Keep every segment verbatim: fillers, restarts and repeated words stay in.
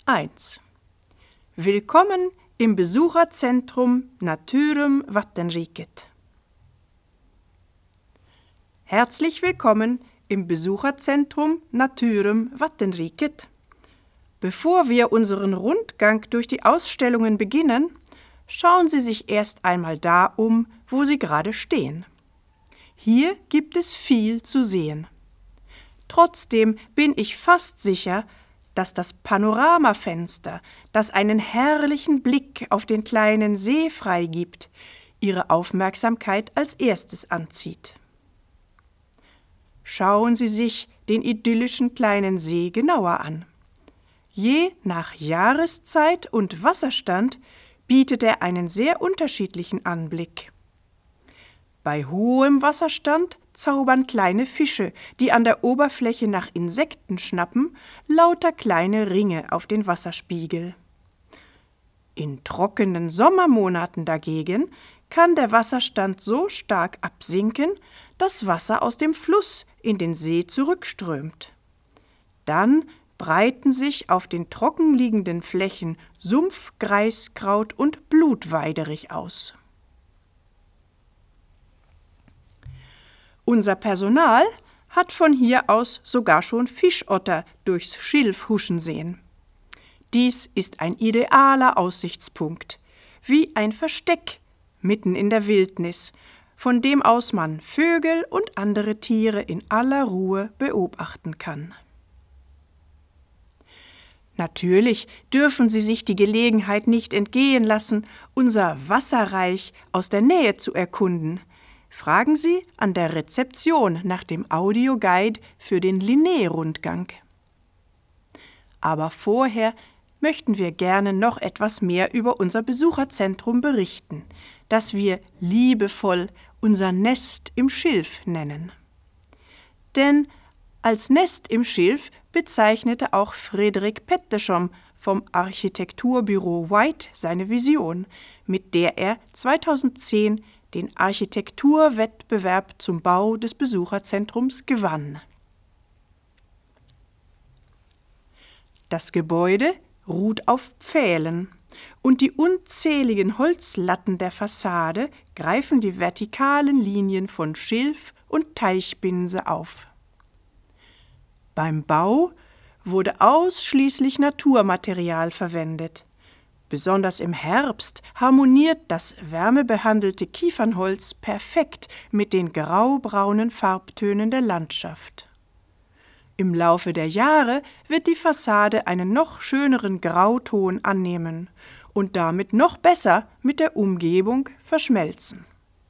eins. Willkommen im Besucherzentrum Naturum Vattenriket. Herzlich willkommen im Besucherzentrum Naturum Vattenriket. Bevor wir unseren Rundgang durch die Ausstellungen beginnen, schauen Sie sich erst einmal da um, wo Sie gerade stehen. Hier gibt es viel zu sehen. Trotzdem bin ich fast sicher, dass das Panoramafenster, das einen herrlichen Blick auf den kleinen See freigibt, Ihre Aufmerksamkeit als erstes anzieht. Schauen Sie sich den idyllischen kleinen See genauer an. Je nach Jahreszeit und Wasserstand bietet er einen sehr unterschiedlichen Anblick. Bei hohem Wasserstand zaubern kleine Fische, die an der Oberfläche nach Insekten schnappen, lauter kleine Ringe auf den Wasserspiegel. In trockenen Sommermonaten dagegen kann der Wasserstand so stark absinken, dass Wasser aus dem Fluss in den See zurückströmt. Dann breiten sich auf den trockenliegenden Flächen Sumpfgreiskraut und Blutweiderich aus. Unser Personal hat von hier aus sogar schon Fischotter durchs Schilf huschen sehen. Dies ist ein idealer Aussichtspunkt, wie ein Versteck mitten in der Wildnis, von dem aus man Vögel und andere Tiere in aller Ruhe beobachten kann. Natürlich dürfen Sie sich die Gelegenheit nicht entgehen lassen, unser Wasserreich aus der Nähe zu erkunden. Fragen Sie an der Rezeption nach dem Audioguide für den Linné-Rundgang. Aber vorher möchten wir gerne noch etwas mehr über unser Besucherzentrum berichten, das wir liebevoll unser Nest im Schilf nennen. Denn als Nest im Schilf bezeichnete auch Frédéric Pettersson vom Architekturbüro White seine Vision, mit der er zweitausendzehn den Architekturwettbewerb zum Bau des Besucherzentrums gewann. Das Gebäude ruht auf Pfählen und die unzähligen Holzlatten der Fassade greifen die vertikalen Linien von Schilf und Teichbinse auf. Beim Bau wurde ausschließlich Naturmaterial verwendet. Besonders im Herbst harmoniert das wärmebehandelte Kiefernholz perfekt mit den graubraunen Farbtönen der Landschaft. Im Laufe der Jahre wird die Fassade einen noch schöneren Grauton annehmen und damit noch besser mit der Umgebung verschmelzen.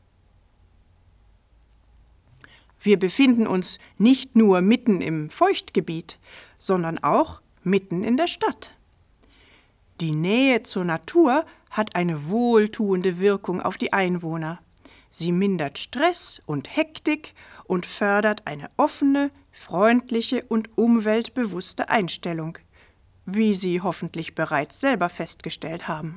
Wir befinden uns nicht nur mitten im Feuchtgebiet, sondern auch mitten in der Stadt. Die Nähe zur Natur hat eine wohltuende Wirkung auf die Einwohner. Sie mindert Stress und Hektik und fördert eine offene, freundliche und umweltbewusste Einstellung, wie Sie hoffentlich bereits selber festgestellt haben.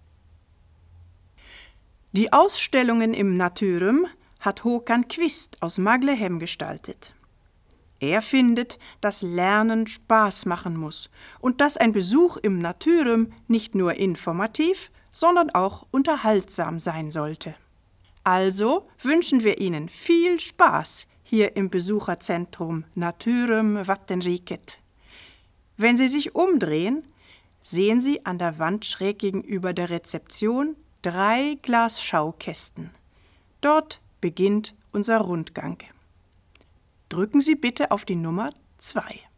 Die Ausstellungen im Naturum hat Håkan Kvist aus Maglehem gestaltet. Er findet, dass Lernen Spaß machen muss und dass ein Besuch im Naturum nicht nur informativ, sondern auch unterhaltsam sein sollte. Also wünschen wir Ihnen viel Spaß hier im Besucherzentrum Naturum Vattenriket. Wenn Sie sich umdrehen, sehen Sie an der Wand schräg gegenüber der Rezeption drei Glasschaukästen. Dort beginnt unser Rundgang. Drücken Sie bitte auf die Nummer zwei.